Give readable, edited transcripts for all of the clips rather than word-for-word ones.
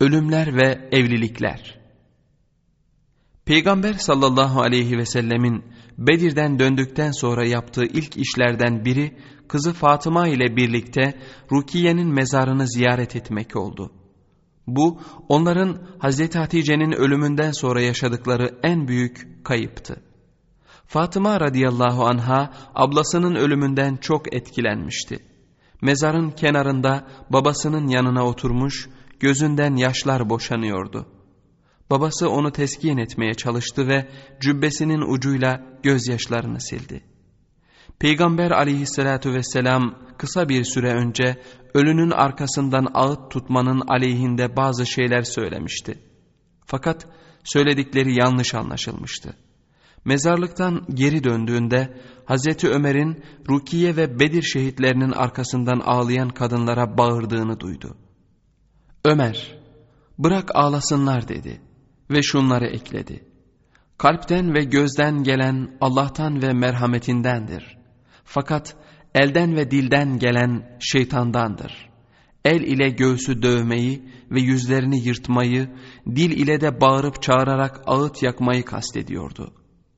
Ölümler ve evlilikler. Peygamber sallallahu aleyhi ve sellemin Bedir'den döndükten sonra yaptığı ilk işlerden biri kızı Fatıma ile birlikte Rukiye'nin mezarını ziyaret etmek oldu. Bu onların Hazreti Hatice'nin ölümünden sonra yaşadıkları en büyük kayıptı. Fatıma radıyallahu anha ablasının ölümünden çok etkilenmişti. Mezarın kenarında babasının yanına oturmuş, gözünden yaşlar boşanıyordu. Babası onu teskin etmeye çalıştı ve cübbesinin ucuyla gözyaşlarını sildi. Peygamber aleyhissalatu vesselam kısa bir süre önce ölünün arkasından ağıt tutmanın aleyhinde bazı şeyler söylemişti. Fakat söyledikleri yanlış anlaşılmıştı. Mezarlıktan geri döndüğünde Hazreti Ömer'in Rukiye ve Bedir şehitlerinin arkasından ağlayan kadınlara bağırdığını duydu. Ömer, bırak ağlasınlar dedi ve şunları ekledi. Kalpten ve gözden gelen Allah'tan ve merhametindendir. Fakat elden ve dilden gelen şeytandandır. El ile göğsü dövmeyi ve yüzlerini yırtmayı, dil ile de bağırıp çağırarak ağıt yakmayı kastediyordu.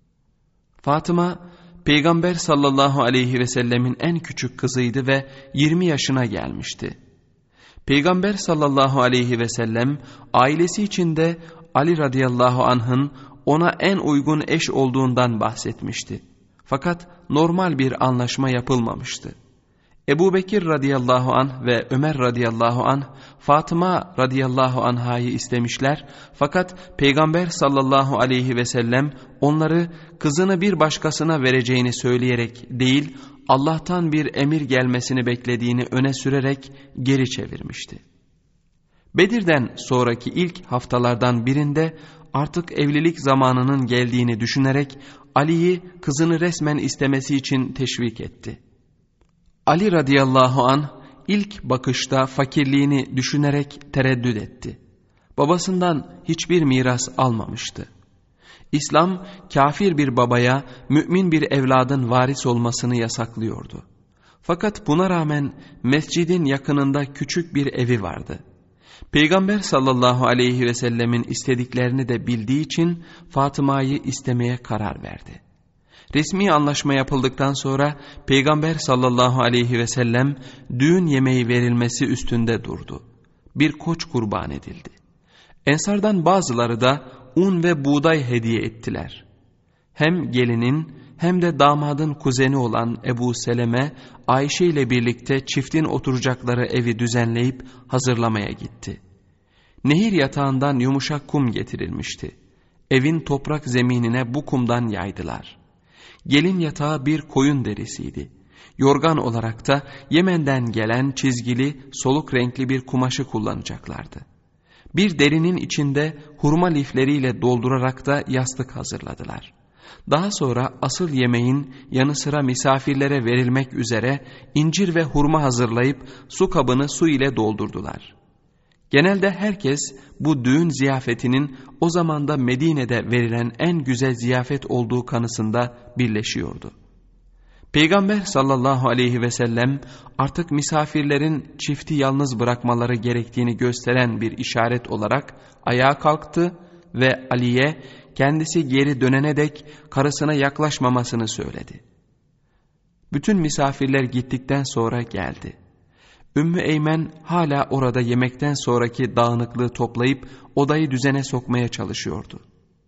Fatıma, Peygamber sallallahu aleyhi ve sellemin en küçük kızıydı ve 20 yaşına gelmişti. Peygamber sallallahu aleyhi ve sellem ailesi içinde Ali radıyallahu anh'ın ona en uygun eş olduğundan bahsetmişti. Fakat normal bir anlaşma yapılmamıştı. Ebu Bekir radıyallahu anh ve Ömer radıyallahu anh Fatıma radıyallahu anh'ı istemişler. Fakat Peygamber sallallahu aleyhi ve sellem onları kızını bir başkasına vereceğini söyleyerek değil, Allah'tan bir emir gelmesini beklediğini öne sürerek geri çevirmişti. Bedir'den sonraki ilk haftalardan birinde artık evlilik zamanının geldiğini düşünerek Ali'yi kızını resmen istemesi için teşvik etti. Ali radıyallahu anh ilk bakışta fakirliğini düşünerek tereddüt etti. Babasından hiçbir miras almamıştı. İslam kafir bir babaya mümin bir evladın varis olmasını yasaklıyordu. Fakat buna rağmen mescidin yakınında küçük bir evi vardı. Peygamber sallallahu aleyhi ve sellemin istediklerini de bildiği için Fatıma'yı istemeye karar verdi. Resmi anlaşma yapıldıktan sonra Peygamber sallallahu aleyhi ve sellem düğün yemeği verilmesi üstünde durdu. Bir koç kurban edildi. Ensardan bazıları da un ve buğday hediye ettiler. Hem gelinin hem de damadın kuzeni olan Ebu Seleme, Ayşe ile birlikte çiftin oturacakları evi düzenleyip hazırlamaya gitti. Nehir yatağından yumuşak kum getirilmişti. Evin toprak zeminine bu kumdan yaydılar. Gelin yatağı bir koyun derisiydi. Yorgan olarak da Yemen'den gelen çizgili, soluk renkli bir kumaşı kullanacaklardı. Bir derinin içinde hurma lifleriyle doldurarak da yastık hazırladılar. Daha sonra asıl yemeğin yanı sıra misafirlere verilmek üzere incir ve hurma hazırlayıp su kabını su ile doldurdular. Genelde herkes bu düğün ziyafetinin o zamanda Medine'de verilen en güzel ziyafet olduğu kanısında birleşiyordu. Peygamber sallallahu aleyhi ve sellem artık misafirlerin çifti yalnız bırakmaları gerektiğini gösteren bir işaret olarak ayağa kalktı ve Ali'ye kendisi geri dönene dek karısına yaklaşmamasını söyledi. Bütün misafirler gittikten sonra geldi. Ümmü Eymen hala orada yemekten sonraki dağınıklığı toplayıp odayı düzene sokmaya çalışıyordu.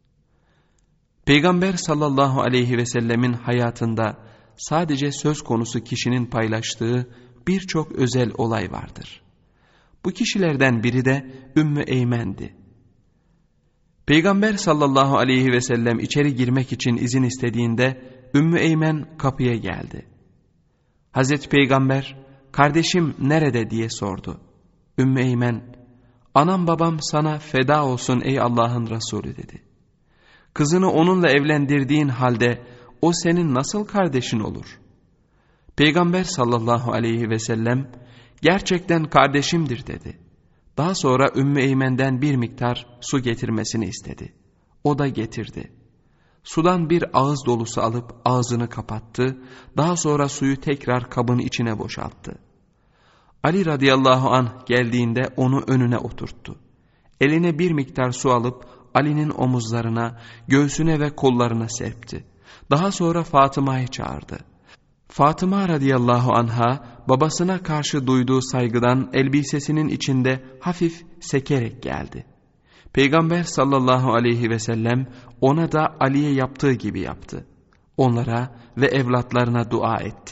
Peygamber sallallahu aleyhi ve sellemin hayatında sadece söz konusu kişinin paylaştığı birçok özel olay vardır. Bu kişilerden biri de Ümmü Eymen'di. Peygamber sallallahu aleyhi ve sellem içeri girmek için izin istediğinde Ümmü Eymen kapıya geldi. Hazreti Peygamber, "Kardeşim nerede?" diye sordu. Ümmü Eymen, "Anam babam sana feda olsun ey Allah'ın Resulü" dedi. "Kızını onunla evlendirdiğin halde o senin nasıl kardeşin olur?" Peygamber sallallahu aleyhi ve sellem, "Gerçekten kardeşimdir" dedi. Daha sonra Ümmü Eymen'den bir miktar su getirmesini istedi. O da getirdi. Sudan bir ağız dolusu alıp ağzını kapattı. Daha sonra suyu tekrar kabın içine boşalttı. Ali radıyallahu anh geldiğinde onu önüne oturttu. Eline bir miktar su alıp Ali'nin omuzlarına, göğsüne ve kollarına serpti. Daha sonra Fatıma'yı çağırdı. Fatıma radıyallahu anha babasına karşı duyduğu saygıdan elbisesinin içinde hafif sekerek geldi. Peygamber sallallahu aleyhi ve sellem ona da Ali'ye yaptığı gibi yaptı. Onlara ve evlatlarına dua etti.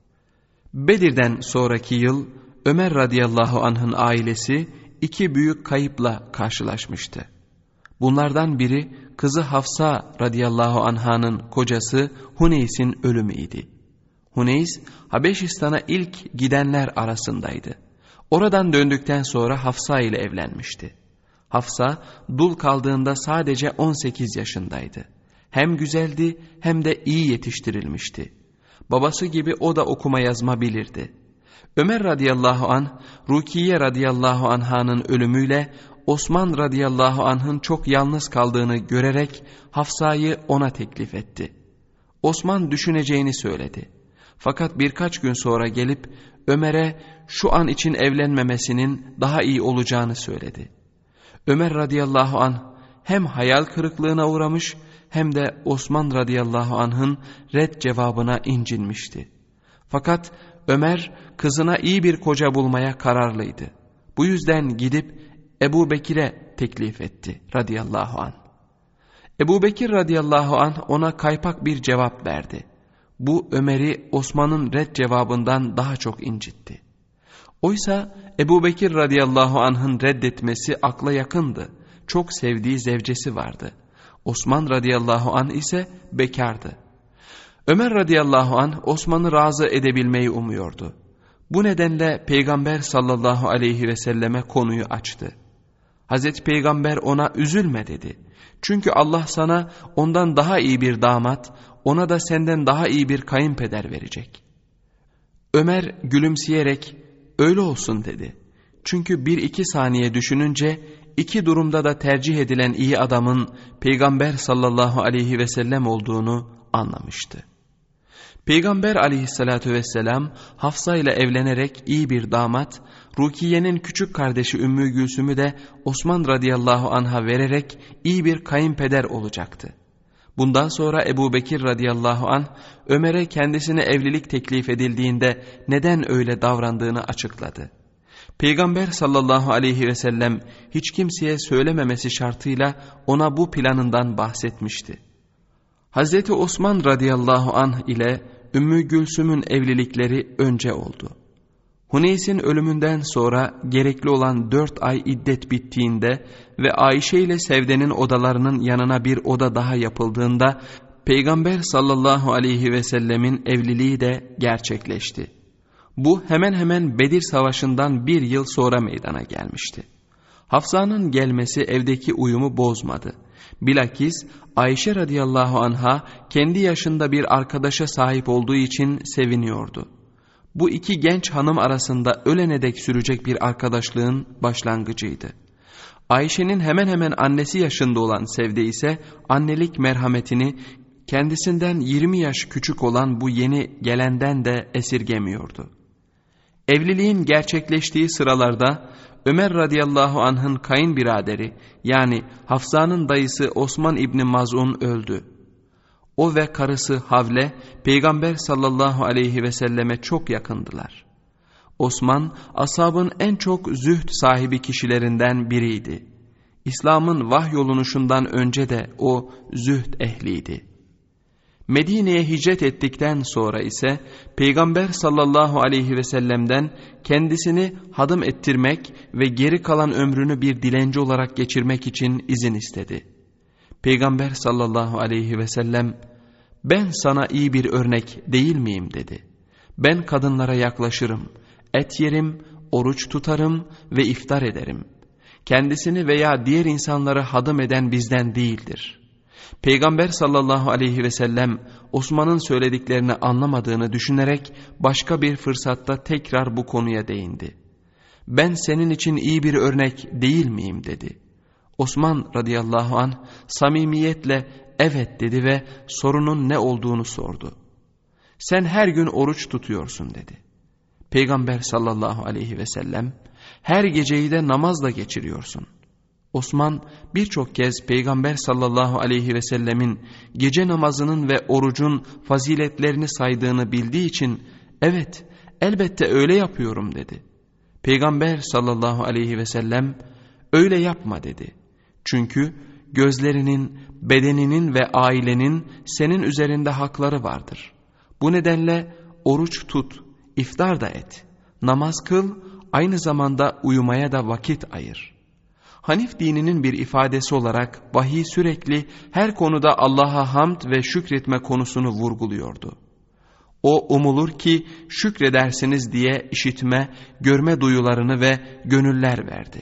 Bedir'den sonraki yıl Ömer radıyallahu anh'ın ailesi iki büyük kayıpla karşılaşmıştı. Bunlardan biri kızı Hafsa radıyallahu anh'ın kocası Huneys'in ölümüydü. Huneys, Habeşistan'a ilk gidenler arasındaydı. Oradan döndükten sonra Hafsa ile evlenmişti. Hafsa, dul kaldığında sadece 18 yaşındaydı. Hem güzeldi hem de iyi yetiştirilmişti. Babası gibi o da okuma yazma bilirdi. Ömer radıyallahu anh, Rukiye radıyallahu anh'ın ölümüyle Osman radıyallahu anh'ın çok yalnız kaldığını görerek Hafsa'yı ona teklif etti. Osman düşüneceğini söyledi. Fakat birkaç gün sonra gelip Ömer'e şu an için evlenmemesinin daha iyi olacağını söyledi. Ömer radıyallahu anh hem hayal kırıklığına uğramış hem de Osman radıyallahu anh'ın red cevabına incinmişti. Fakat Ömer kızına iyi bir koca bulmaya kararlıydı. Bu yüzden gidip Ebu Bekir'e teklif etti radıyallahu anh. Ebu Bekir radıyallahu anh ona kaypak bir cevap verdi. Bu Ömer'i Osman'ın red cevabından daha çok incitti. Oysa Ebu Bekir radıyallahu anh'ın reddetmesi akla yakındı. Çok sevdiği zevcesi vardı. Osman radıyallahu anh ise bekardı. Ömer radıyallahu anh Osman'ı razı edebilmeyi umuyordu. Bu nedenle Peygamber sallallahu aleyhi ve selleme konuyu açtı. Hazreti Peygamber ona üzülme dedi. Çünkü Allah sana ondan daha iyi bir damat, ona da senden daha iyi bir kayınpeder verecek. Ömer gülümseyerek öyle olsun dedi. Çünkü 1-2 saniye düşününce iki durumda da tercih edilen iyi adamın Peygamber sallallahu aleyhi ve sellem olduğunu anlamıştı. Peygamber aleyhissalatü vesselam Hafsa ile evlenerek iyi bir damat, Rukiye'nin küçük kardeşi Ümmü Gülsüm'ü de Osman radıyallahu anh'a vererek iyi bir kayınpeder olacaktı. Bundan sonra Ebu Bekir radıyallahu anh Ömer'e kendisine evlilik teklif edildiğinde neden öyle davrandığını açıkladı. Peygamber sallallahu aleyhi ve sellem hiç kimseye söylememesi şartıyla ona bu planından bahsetmişti. Hazreti Osman radıyallahu anh ile Ümmü Gülsüm'ün evlilikleri önce oldu. Huneys'in ölümünden sonra gerekli olan 4 ay iddet bittiğinde ve Ayşe ile Sevde'nin odalarının yanına bir oda daha yapıldığında Peygamber sallallahu aleyhi ve sellemin evliliği de gerçekleşti. Bu hemen hemen Bedir Savaşı'ndan 1 yıl sonra meydana gelmişti. Hafsa'nın gelmesi evdeki uyumu bozmadı. Bilakis Ayşe radıyallahu anha kendi yaşında bir arkadaşa sahip olduğu için seviniyordu. Bu iki genç hanım arasında ölene dek sürecek bir arkadaşlığın başlangıcıydı. Ayşe'nin hemen hemen annesi yaşında olan Sevde ise annelik merhametini kendisinden 20 yaş küçük olan bu yeni gelenden de esirgemiyordu. Evliliğin gerçekleştiği sıralarda Ömer radıyallahu anh'ın kayınbiraderi yani Hafsa'nın dayısı Osman İbni Maz'un öldü. O ve karısı Havle Peygamber sallallahu aleyhi ve selleme çok yakındılar. Osman ashabın en çok zühd sahibi kişilerinden biriydi. İslam'ın vahyolunuşundan önce de o zühd ehliydi. Medine'ye hicret ettikten sonra ise Peygamber sallallahu aleyhi ve sellem'den kendisini hadım ettirmek ve geri kalan ömrünü bir dilenci olarak geçirmek için izin istedi. Peygamber sallallahu aleyhi ve sellem ben sana iyi bir örnek değil miyim dedi. Ben kadınlara yaklaşırım, et yerim, oruç tutarım ve iftar ederim. Kendisini veya diğer insanları hadım eden bizden değildir. Peygamber sallallahu aleyhi ve sellem Osman'ın söylediklerini anlamadığını düşünerek başka bir fırsatta tekrar bu konuya değindi. Ben senin için iyi bir örnek değil miyim dedi. Osman radıyallahu anh samimiyetle evet dedi ve sorunun ne olduğunu sordu. Sen her gün oruç tutuyorsun dedi. Peygamber sallallahu aleyhi ve sellem her geceyi de namazla geçiriyorsun. Osman birçok kez Peygamber sallallahu aleyhi ve sellemin gece namazının ve orucun faziletlerini saydığını bildiği için evet elbette öyle yapıyorum dedi. Peygamber sallallahu aleyhi ve sellem öyle yapma dedi. Çünkü gözlerinin, bedeninin ve ailenin senin üzerinde hakları vardır. Bu nedenle oruç tut, iftar da et, namaz kıl, aynı zamanda uyumaya da vakit ayır. Hanif dininin bir ifadesi olarak vahiy sürekli her konuda Allah'a hamd ve şükretme konusunu vurguluyordu. O umulur ki şükredersiniz diye işitme, görme duyularını ve gönüller verdi.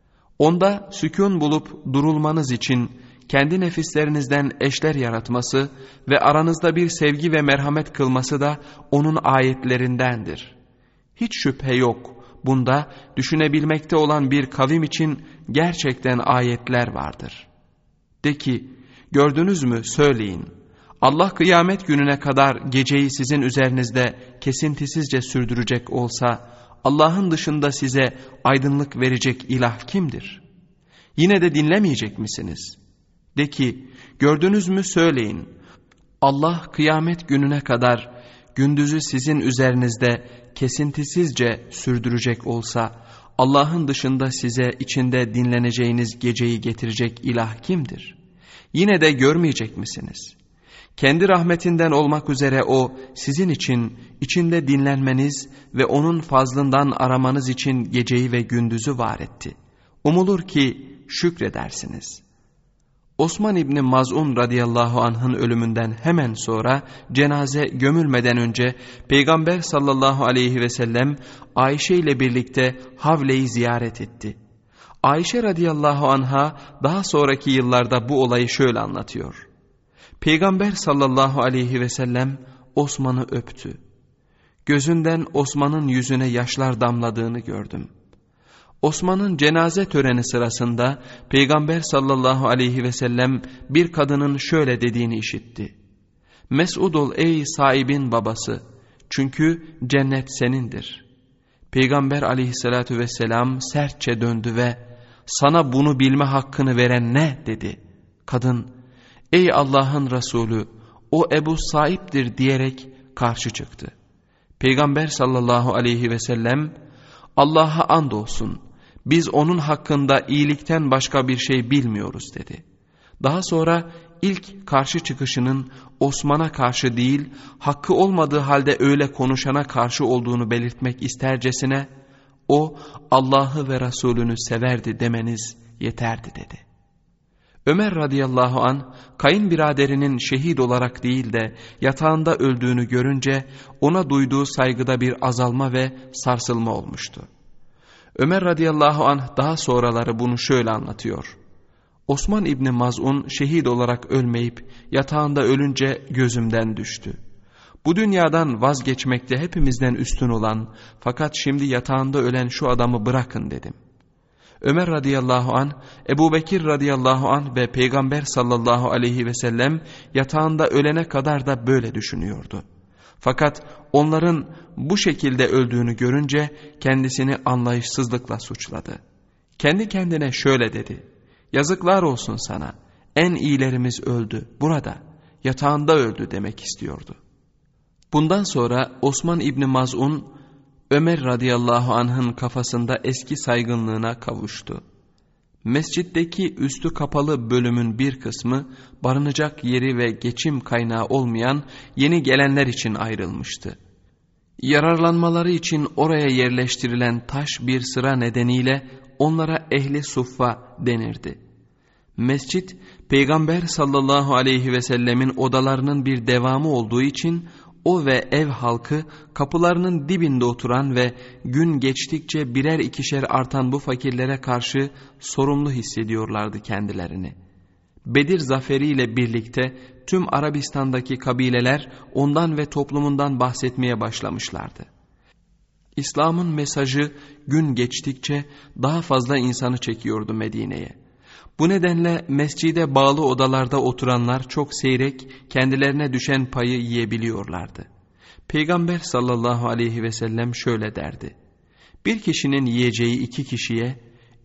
Onda sükun bulup durulmanız için kendi nefislerinizden eşler yaratması ve aranızda bir sevgi ve merhamet kılması da onun ayetlerindendir. Hiç şüphe yok, bunda düşünebilmekte olan bir kavim için gerçekten ayetler vardır. De ki, gördünüz mü söyleyin, Allah kıyamet gününe kadar geceyi sizin üzerinizde kesintisizce sürdürecek olsa, Allah'ın dışında size aydınlık verecek ilah kimdir? Yine de dinlemeyecek misiniz? De ki, gördünüz mü söyleyin, Allah kıyamet gününe kadar gündüzü sizin üzerinizde kesintisizce sürdürecek olsa, Allah'ın dışında size içinde dinleneceğiniz geceyi getirecek ilah kimdir? Yine de görmeyecek misiniz? Kendi rahmetinden olmak üzere O sizin için içinde dinlenmeniz ve O'nun fazlından aramanız için geceyi ve gündüzü var etti. Umulur ki şükredersiniz. Osman İbni Maz'un radıyallahu anh'ın ölümünden hemen sonra cenaze gömülmeden önce Peygamber sallallahu aleyhi ve sellem Ayşe ile birlikte Havle'yi ziyaret etti. Ayşe radıyallahu anh'a daha sonraki yıllarda bu olayı şöyle anlatıyor. Peygamber sallallahu aleyhi ve sellem Osman'ı öptü. Gözünden Osman'ın yüzüne yaşlar damladığını gördüm. Osman'ın cenaze töreni sırasında Peygamber sallallahu aleyhi ve sellem bir kadının şöyle dediğini işitti. Mes'ud ol ey sahibin babası, çünkü cennet senindir. Peygamber aleyhissalatu vesselam sertçe döndü ve sana bunu bilme hakkını veren ne dedi. Kadın, ey Allah'ın Resulü, o Ebu Saib'dir diyerek karşı çıktı. Peygamber sallallahu aleyhi ve sellem, Allah'a andolsun, biz onun hakkında iyilikten başka bir şey bilmiyoruz dedi. Daha sonra ilk karşı çıkışının Osman'a karşı değil, hakkı olmadığı halde öyle konuşana karşı olduğunu belirtmek istercesine, o Allah'ı ve Resulünü severdi demeniz yeterdi dedi. Ömer radıyallahu an kayınbiraderinin şehit olarak değil de yatağında öldüğünü görünce ona duyduğu saygıda bir azalma ve sarsılma olmuştu. Ömer radıyallahu anh daha sonraları bunu şöyle anlatıyor. Osman İbni Maz'un şehit olarak ölmeyip yatağında ölünce gözümden düştü. Bu dünyadan vazgeçmekte hepimizden üstün olan fakat şimdi yatağında ölen şu adamı bırakın dedim. Ömer radıyallahu anh, Ebu Bekir radıyallahu anh ve Peygamber sallallahu aleyhi ve sellem yatağında ölene kadar da böyle düşünüyordu. Fakat onların bu şekilde öldüğünü görünce kendisini anlayışsızlıkla suçladı. Kendi kendine şöyle dedi. Yazıklar olsun sana, en iyilerimiz öldü, burada, yatağında öldü demek istiyordu. Bundan sonra Osman İbni Maz'un, Ömer radıyallahu anh'ın kafasında eski saygınlığına kavuştu. Mescitteki üstü kapalı bölümün bir kısmı barınacak yeri ve geçim kaynağı olmayan yeni gelenler için ayrılmıştı. Yararlanmaları için oraya yerleştirilen taş bir sıra nedeniyle onlara ehli suffa denirdi. Mescit, Peygamber sallallahu aleyhi ve sellemin odalarının bir devamı olduğu için o ve ev halkı kapılarının dibinde oturan ve gün geçtikçe birer ikişer artan bu fakirlere karşı sorumlu hissediyorlardı kendilerini. Bedir zaferiyle birlikte tüm Arabistan'daki kabileler ondan ve toplumundan bahsetmeye başlamışlardı. İslam'ın mesajı gün geçtikçe daha fazla insanı çekiyordu Medine'ye. Bu nedenle mescide bağlı odalarda oturanlar çok seyrek, kendilerine düşen payı yiyebiliyorlardı. Peygamber sallallahu aleyhi ve sellem şöyle derdi. Bir kişinin yiyeceği iki kişiye,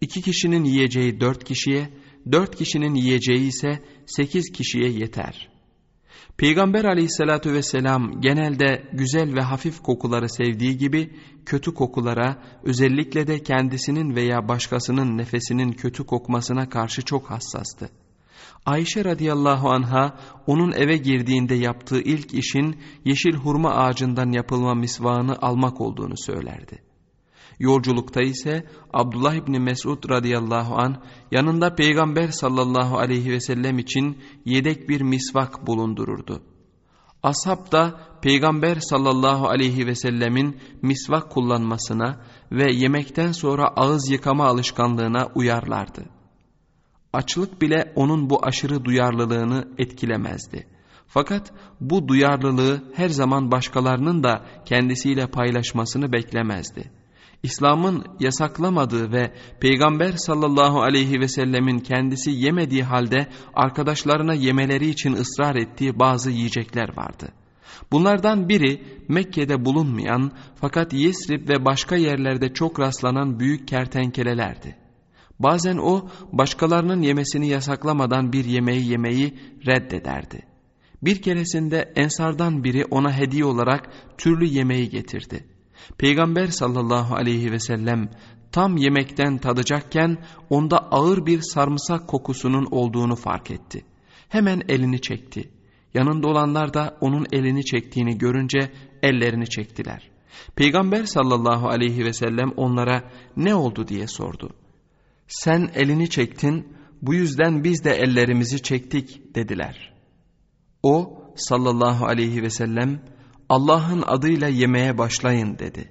2 kişinin yiyeceği 4 kişiye, 4 kişinin yiyeceği ise 8 kişiye yeter. Peygamber aleyhissalatü vesselam genelde güzel ve hafif kokuları sevdiği gibi kötü kokulara, özellikle de kendisinin veya başkasının nefesinin kötü kokmasına karşı çok hassastı. Ayşe radıyallahu anha onun eve girdiğinde yaptığı ilk işin yeşil hurma ağacından yapılma misvağını almak olduğunu söylerdi. Yolculukta ise Abdullah İbni Mesud radıyallahu anh yanında Peygamber sallallahu aleyhi ve sellem için yedek bir misvak bulundururdu. Ashab da Peygamber sallallahu aleyhi ve sellemin misvak kullanmasına ve yemekten sonra ağız yıkama alışkanlığına uyarlardı. Açlık bile onun bu aşırı duyarlılığını etkilemezdi. Fakat bu duyarlılığı her zaman başkalarının da kendisiyle paylaşmasını beklemezdi. İslam'ın yasaklamadığı ve Peygamber sallallahu aleyhi ve sellemin kendisi yemediği halde arkadaşlarına yemeleri için ısrar ettiği bazı yiyecekler vardı. Bunlardan biri Mekke'de bulunmayan fakat Yesrib ve başka yerlerde çok rastlanan büyük kertenkelelerdi. Bazen o başkalarının yemesini yasaklamadan bir yemeği yemeyi reddederdi. Bir keresinde ensardan biri ona hediye olarak türlü yemeği getirdi. Peygamber sallallahu aleyhi ve sellem tam yemekten tadacakken onda ağır bir sarımsak kokusunun olduğunu fark etti. Hemen elini çekti. Yanında olanlar da onun elini çektiğini görünce ellerini çektiler. Peygamber sallallahu aleyhi ve sellem onlara ne oldu diye sordu. Sen elini çektin, bu yüzden biz de ellerimizi çektik dediler. O sallallahu aleyhi ve sellem Allah'ın adıyla yemeye başlayın dedi.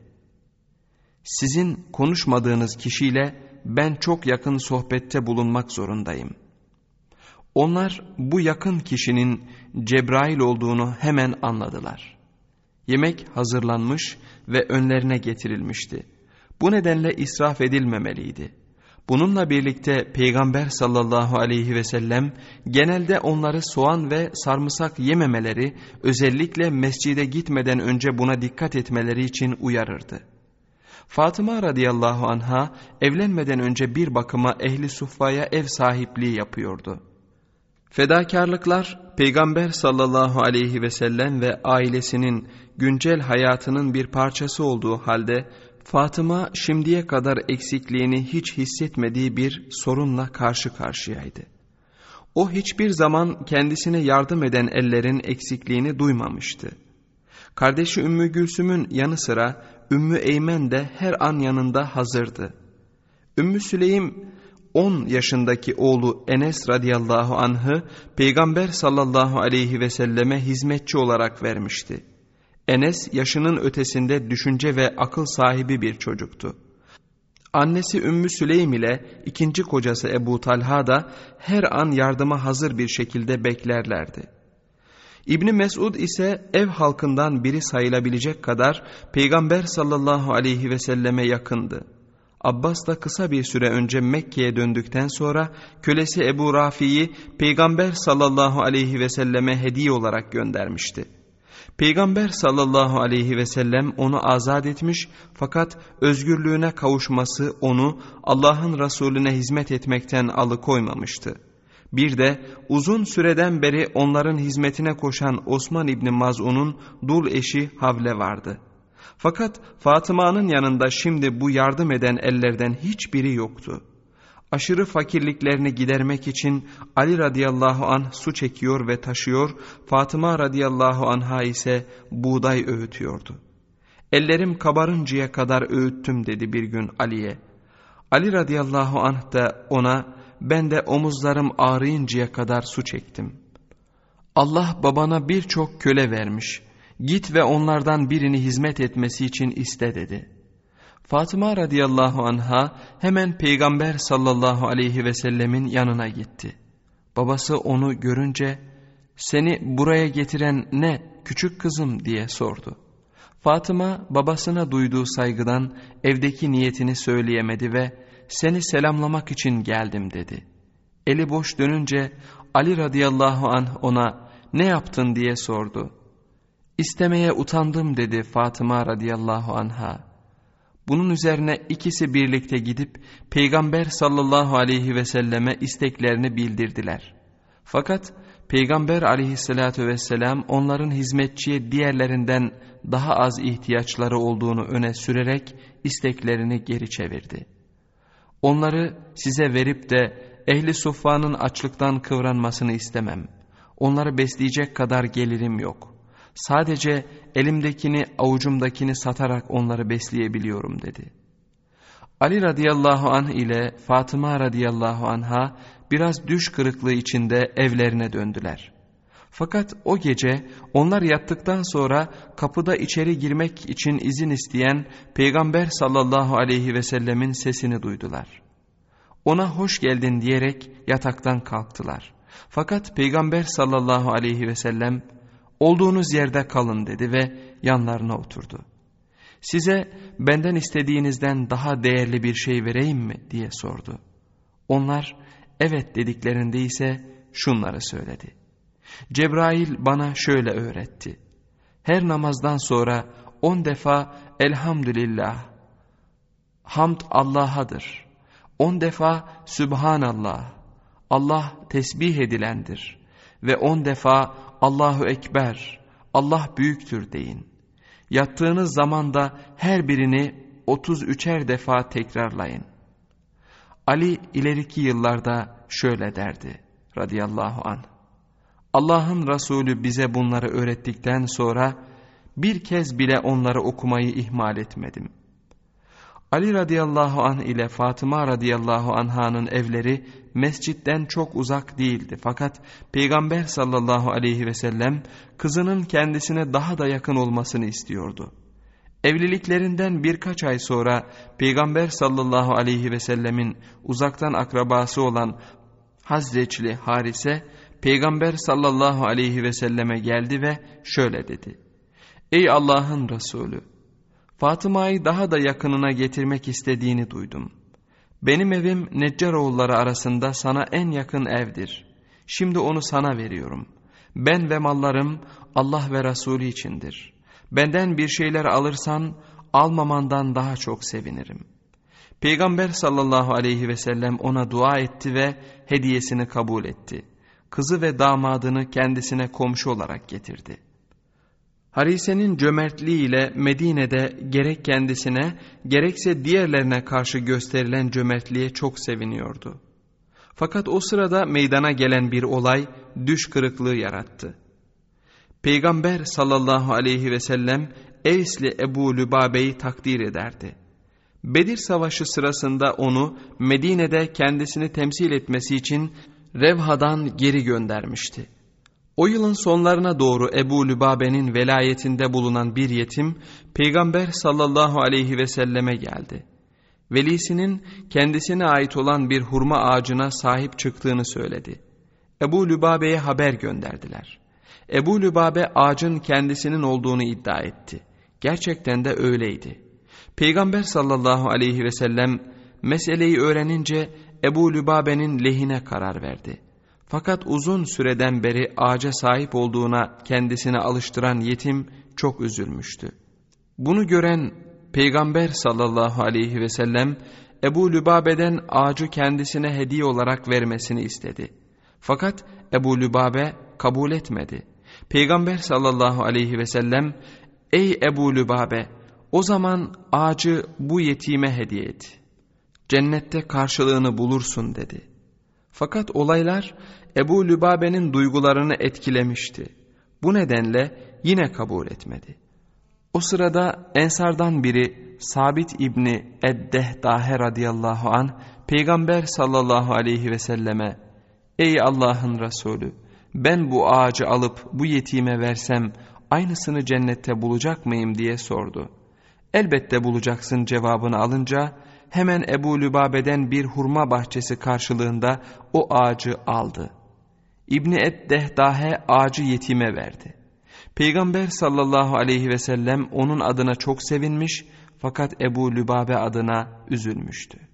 Sizin konuşmadığınız kişiyle ben çok yakın sohbette bulunmak zorundayım. Onlar bu yakın kişinin Cebrail olduğunu hemen anladılar. Yemek hazırlanmış ve önlerine getirilmişti. Bu nedenle israf edilmemeliydi. Bununla birlikte Peygamber sallallahu aleyhi ve sellem genelde onları soğan ve sarımsak yememeleri, özellikle mescide gitmeden önce buna dikkat etmeleri için uyarırdı. Fatıma radıyallahu anha evlenmeden önce bir bakıma ehli suffaya ev sahipliği yapıyordu. Fedakarlıklar Peygamber sallallahu aleyhi ve sellem ve ailesinin güncel hayatının bir parçası olduğu halde Fatıma şimdiye kadar eksikliğini hiç hissetmediği bir sorunla karşı karşıyaydı. O hiçbir zaman kendisine yardım eden ellerin eksikliğini duymamıştı. Kardeşi Ümmü Gülsüm'ün yanı sıra Ümmü Eymen de her an yanında hazırdı. Ümmü Süleym 10 yaşındaki oğlu Enes radıyallahu anh'ı Peygamber sallallahu aleyhi ve selleme hizmetçi olarak vermişti. Enes yaşının ötesinde düşünce ve akıl sahibi bir çocuktu. Annesi Ümmü Süleym ile ikinci kocası Ebu Talha da her an yardıma hazır bir şekilde beklerlerdi. İbni Mesud ise ev halkından biri sayılabilecek kadar Peygamber sallallahu aleyhi ve selleme yakındı. Abbas da kısa bir süre önce Mekke'ye döndükten sonra kölesi Ebu Rafi'yi Peygamber sallallahu aleyhi ve selleme hediye olarak göndermişti. Peygamber sallallahu aleyhi ve sellem onu azat etmiş fakat özgürlüğüne kavuşması onu Allah'ın Resulüne hizmet etmekten alıkoymamıştı. Bir de uzun süreden beri onların hizmetine koşan Osman İbni Maz'un'un dul eşi Havle vardı. Fakat Fatıma'nın yanında şimdi bu yardım eden ellerden hiçbiri yoktu. Aşırı fakirliklerini gidermek için Ali radıyallahu anh su çekiyor ve taşıyor, Fatıma radıyallahu anha ise buğday öğütüyordu. Ellerim kabarıncaya kadar öğüttüm dedi bir gün Ali'ye. Ali radıyallahu anh da ona ben de omuzlarım ağrıyıncaya kadar su çektim. Allah babana birçok köle vermiş, git ve onlardan birini hizmet etmesi için iste dedi. Fatıma radıyallahu anha hemen Peygamber sallallahu aleyhi ve sellemin yanına gitti. Babası onu görünce seni buraya getiren ne küçük kızım diye sordu. Fatıma babasına duyduğu saygıdan evdeki niyetini söyleyemedi ve seni selamlamak için geldim dedi. Eli boş dönünce Ali radıyallahu anh ona ne yaptın diye sordu. İstemeye utandım dedi Fatıma radıyallahu anha. Bunun üzerine ikisi birlikte gidip Peygamber sallallahu aleyhi ve selleme isteklerini bildirdiler. Fakat Peygamber aleyhissalatü vesselam onların hizmetçiye diğerlerinden daha az ihtiyaçları olduğunu öne sürerek isteklerini geri çevirdi. Onları size verip de ehli suffanın açlıktan kıvranmasını istemem. Onları besleyecek kadar gelirim yok. Sadece elimdekini, avucumdakini satarak onları besleyebiliyorum dedi. Ali radıyallahu anh ile Fatıma radıyallahu anha biraz düş kırıklığı içinde evlerine döndüler. Fakat o gece onlar yattıktan sonra kapıda içeri girmek için izin isteyen Peygamber sallallahu aleyhi ve sellemin sesini duydular. Ona hoş geldin diyerek yataktan kalktılar. Fakat Peygamber sallallahu aleyhi ve sellem olduğunuz yerde kalın dedi ve yanlarına oturdu. Size benden istediğinizden daha değerli bir şey vereyim mi diye sordu. Onlar evet dediklerinde ise şunları söyledi. Cebrail bana şöyle öğretti. Her namazdan sonra 10 defa elhamdülillah, hamd Allah'adır. 10 defa Sübhanallah, Allah tesbih edilendir. Ve 10 defa Allahu Ekber, Allah büyüktür deyin. Yattığınız zaman da her birini 33'er defa tekrarlayın. Ali ileriki yıllarda şöyle derdi radıyallahu anh. Allah'ın Resulü bize bunları öğrettikten sonra bir kez bile onları okumayı ihmal etmedim. Ali radıyallahu anh ile Fatıma radıyallahu anh'ın evleri mescitten çok uzak değildi. Fakat Peygamber sallallahu aleyhi ve sellem kızının kendisine daha da yakın olmasını istiyordu. Evliliklerinden birkaç ay sonra Peygamber sallallahu aleyhi ve sellemin uzaktan akrabası olan Hazreçli Harise, Peygamber sallallahu aleyhi ve selleme geldi ve şöyle dedi. Ey Allah'ın Resulü! Fatıma'yı daha da yakınına getirmek istediğini duydum. Benim evim Neccaroğulları arasında sana en yakın evdir. Şimdi onu sana veriyorum. Ben ve mallarım Allah ve Resulü içindir. Benden bir şeyler alırsan almamandan daha çok sevinirim. Peygamber sallallahu aleyhi ve sellem ona dua etti ve hediyesini kabul etti. Kızı ve damadını kendisine komşu olarak getirdi. Harise'nin cömertliğiyle Medine'de gerek kendisine gerekse diğerlerine karşı gösterilen cömertliğe çok seviniyordu. Fakat o sırada meydana gelen bir olay düş kırıklığı yarattı. Peygamber sallallahu aleyhi ve sellem Eysli Ebu Lübabe'yi takdir ederdi. Bedir Savaşı sırasında onu Medine'de kendisini temsil etmesi için Revha'dan geri göndermişti. O yılın sonlarına doğru Ebu Lübabe'nin velayetinde bulunan bir yetim Peygamber sallallahu aleyhi ve selleme geldi. Velisinin kendisine ait olan bir hurma ağacına sahip çıktığını söyledi. Ebu Lübabe'ye haber gönderdiler. Ebu Lübabe ağacın kendisinin olduğunu iddia etti. Gerçekten de öyleydi. Peygamber sallallahu aleyhi ve sellem meseleyi öğrenince Ebu Lübabe'nin lehine karar verdi. Fakat uzun süreden beri ağaca sahip olduğuna kendisine alıştıran yetim çok üzülmüştü. Bunu gören Peygamber sallallahu aleyhi ve sellem Ebu Lübabe'den ağacı kendisine hediye olarak vermesini istedi. Fakat Ebu Lübabe kabul etmedi. Peygamber sallallahu aleyhi ve sellem ey Ebu Lübabe, o zaman ağacı bu yetime hediye et. Cennette karşılığını bulursun dedi. Fakat olaylar Ebu Lübabe'nin duygularını etkilemişti. Bu nedenle yine kabul etmedi. O sırada Ensardan biri Sabit İbni Eddehdahe radıyallahu anh Peygamber sallallahu aleyhi ve selleme ey Allah'ın Resulü, ben bu ağacı alıp bu yetime versem aynısını cennette bulacak mıyım diye sordu. Elbette bulacaksın cevabını alınca hemen Ebu Lübabe'den bir hurma bahçesi karşılığında o ağacı aldı. İbni Eddehdahe ağacı yetime verdi. Peygamber sallallahu aleyhi ve sellem onun adına çok sevinmiş fakat Ebu Lübabe adına üzülmüştü.